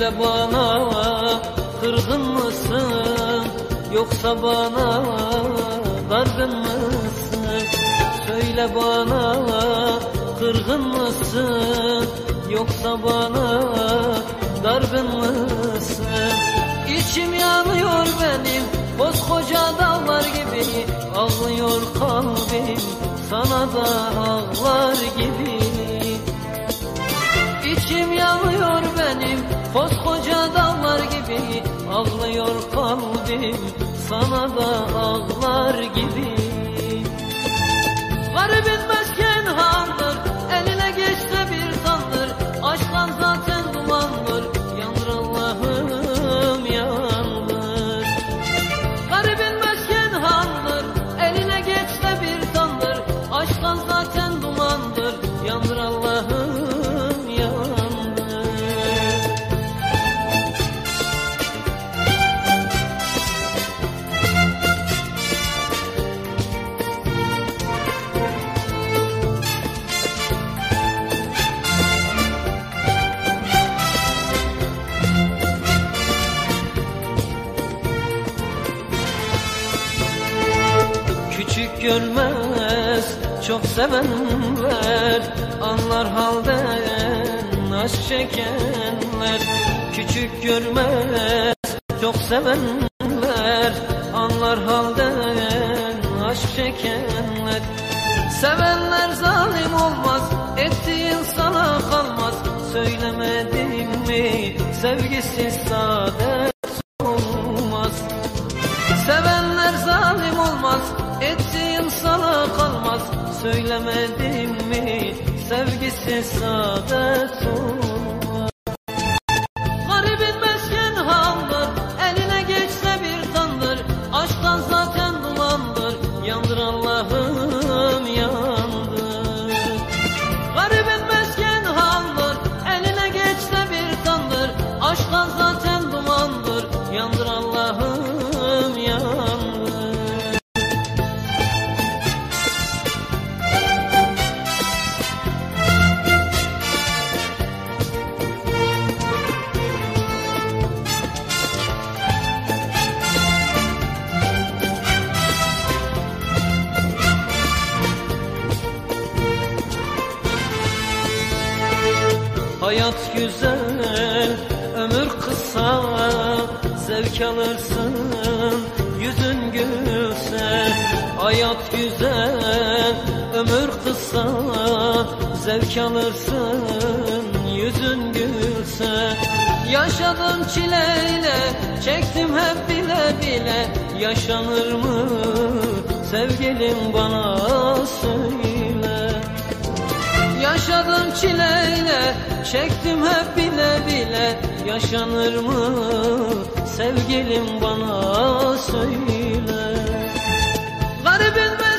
Söyle bana, kırgın mısın yoksa bana dargın mısın? Söyle bana, kırgın mısın yoksa bana dargın mısın? İçim yanıyor benim koskoca dağlar gibi, ağlıyor kalbim sana da ağlar gibi. İçim yanıyor benim koskoca dağlar gibi, ağlıyor kalbim sana da ağlar gibi. Garibin mesken handır, eline geçse bir tandır, aşktan zaten dumandır, yandır Allah'ım yandır. Garibin mesken handır, eline geçse bir tandır, aşktan zaten dumandır, yandır Allah'ım yandır. Küçük görmez çok sevenler, anlar halden aşk çekenler. Küçük görmez çok sevenler, anlar halden aşk çekenler. Sevenler zalim olmaz, ettiğin sana kalmaz. Söylemedim mi sevgisiz saadet olmaz. Sevenler zalim olmaz, ettiğin sana kalmaz. Söylemedim mi sevgisiz saadet olmaz. Garibin mesken handır, eline geçse bir tandır, aşktan zaten dumandır, yandır Allah'ım yandır. Garibin mesken handır, eline geçse bir tandır, aşktan zaten dumandır, yandır Allah'ım yandır. Hayat güzel, ömür kısa, zevk alırsın yüzün gülse. Hayat güzel, ömür kısa, zevk alırsın yüzün gülse. Yaşadım çileyle, çektim hep bile bile, yaşanır mı sevgilim bana söyle. Yaşadım çileyle, çektim hep bile bile, yaşanır mı sevgilim bana söyle. Garibin